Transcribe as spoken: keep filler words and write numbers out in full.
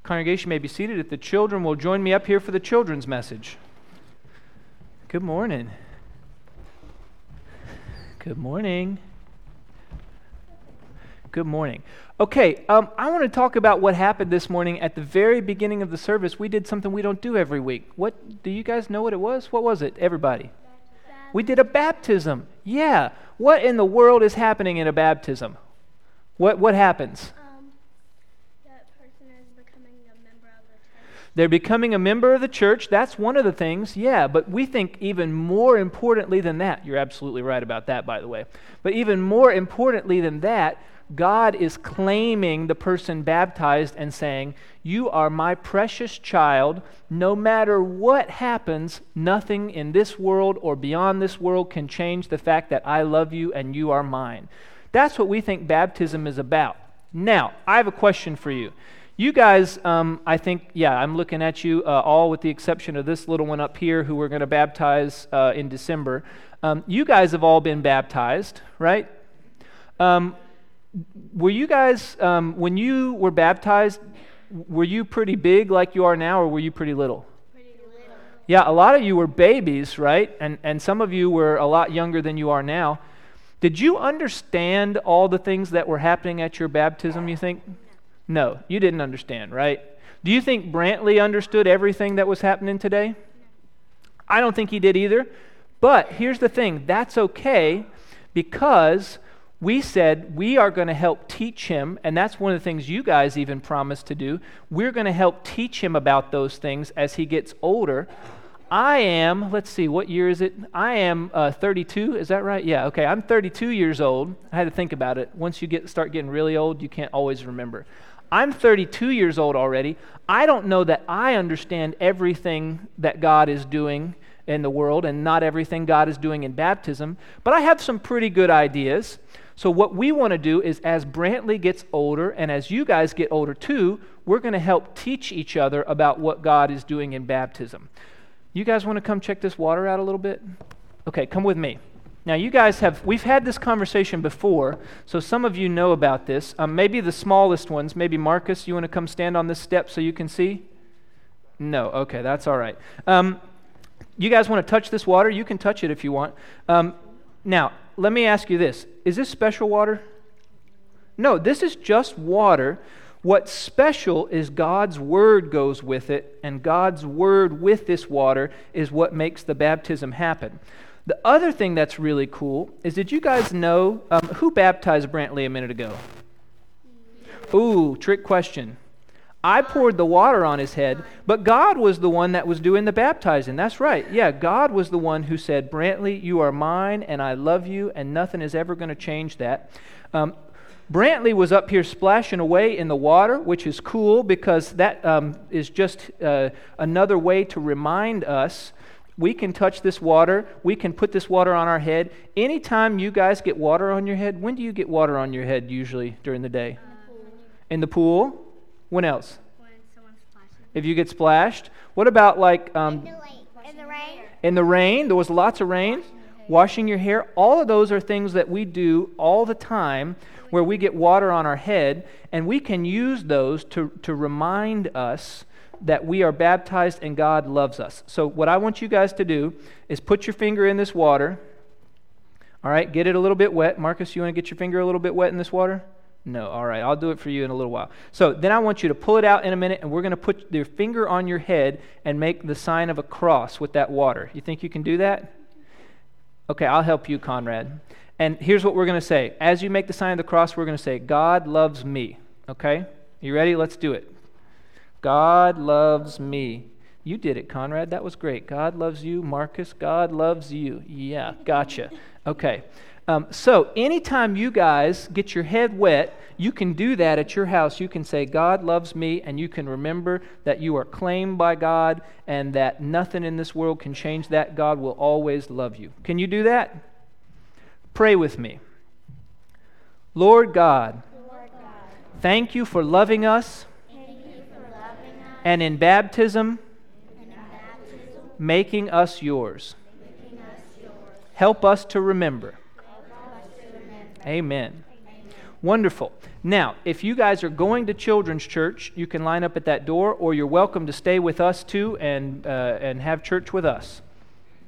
Congregation may be seated. If the children will join me up here for the children's message. Good morning. Good morning. Good morning. Okay, um, I want to talk about what happened this morning at the very beginning of the service. We did something we don't do every week. What, do you guys know what it was? What was it, everybody? Baptism. We did a baptism. Yeah. What in the world is happening in a baptism? What what happens? They're becoming a member of the church. That's one of the things, yeah, but we think even more importantly than that, you're absolutely right about that, by the way, but even more importantly than that, God is claiming the person baptized and saying, you are my precious child. No matter what happens, nothing in this world or beyond this world can change the fact that I love you and you are mine. That's what we think baptism is about. Now, I have a question for you. You guys, um, I think, yeah, I'm looking at you, uh, all with the exception of this little one up here who we're going to baptize uh, in December. Um, you guys have all been baptized, right? Um, were you guys, um, when you were baptized, were you pretty big like you are now, or were you pretty little? Pretty little. Yeah, a lot of you were babies, right? And and some of you were a lot younger than you are now. Did you understand all the things that were happening at your baptism, you think? No, you didn't understand, right? Do you think Brantley understood everything that was happening today? I don't think he did either. But here's the thing, that's okay, because we said we are going to help teach him, and that's one of the things you guys even promised to do. We're going to help teach him about those things as he gets older. I am, let's see, what year is it? I am uh, thirty-two, is that right? Yeah, okay, I'm thirty-two years old. I had to think about it. Once you get start getting really old, you can't always remember. I'm thirty-two years old already. I don't know that I understand everything that God is doing in the world and not everything God is doing in baptism, but I have some pretty good ideas. So what we want to do is, as Brantley gets older and as you guys get older too, we're going to help teach each other about what God is doing in baptism. You guys want to come check this water out a little bit? Okay, come with me. Now, you guys have, we've had this conversation before, so some of you know about this. Um, maybe the smallest ones, maybe Marcus, you want to come stand on this step so you can see? No, okay, that's all right. Um, you guys want to touch this water? You can touch it if you want. Um, now, let me ask you this. Is this special water? No, this is just water. What's special is God's Word goes with it, and God's Word with this water is what makes the baptism happen. The other thing that's really cool is, did you guys know, um, who baptized Brantley a minute ago? Ooh, trick question. I poured the water on his head, but God was the one that was doing the baptizing. That's right. Yeah, God was the one who said, Brantley, you are mine, and I love you, and nothing is ever going to change that. Um, Brantley was up here splashing away in the water, which is cool because that um, is just uh, another way to remind us we can touch this water. We can put this water on our head. Anytime you guys get water on your head, when do you get water on your head usually during the day? Uh, in the pool? When else? When someone splashes. If you get splashed. What about like... Um, in, the lake. in the rain? In the rain. There was lots of rain. Washing your hair. All of those are things that we do all the time where we get water on our head, and we can use those to, to remind us that we are baptized and God loves us. So what I want you guys to do is put your finger in this water. All right, get it a little bit wet. Marcus, you want to get your finger a little bit wet in this water? No, all right, I'll do it for you in a little while. So then I want you to pull it out in a minute, and we're going to put your finger on your head and make the sign of a cross with that water. You think you can do that? Okay, I'll help you, Conrad. And here's what we're going to say. As you make the sign of the cross, we're going to say, God loves me. Okay? You ready? Let's do it. God loves me. You did it, Conrad. That was great. God loves you, Marcus. God loves you. Yeah, gotcha. Okay. Um, so anytime you guys get your head wet, you can do that at your house. You can say, God loves me, and you can remember that you are claimed by God and that nothing in this world can change that. God will always love you. Can you do that? Pray with me. Lord God, Lord God, thank you for loving us. And in baptism, and in baptism making us yours. making us yours. Help us to remember. Help us to remember. Amen. Wonderful. Now, if you guys are going to children's church, you can line up at that door, or you're welcome to stay with us too and uh, and have church with us.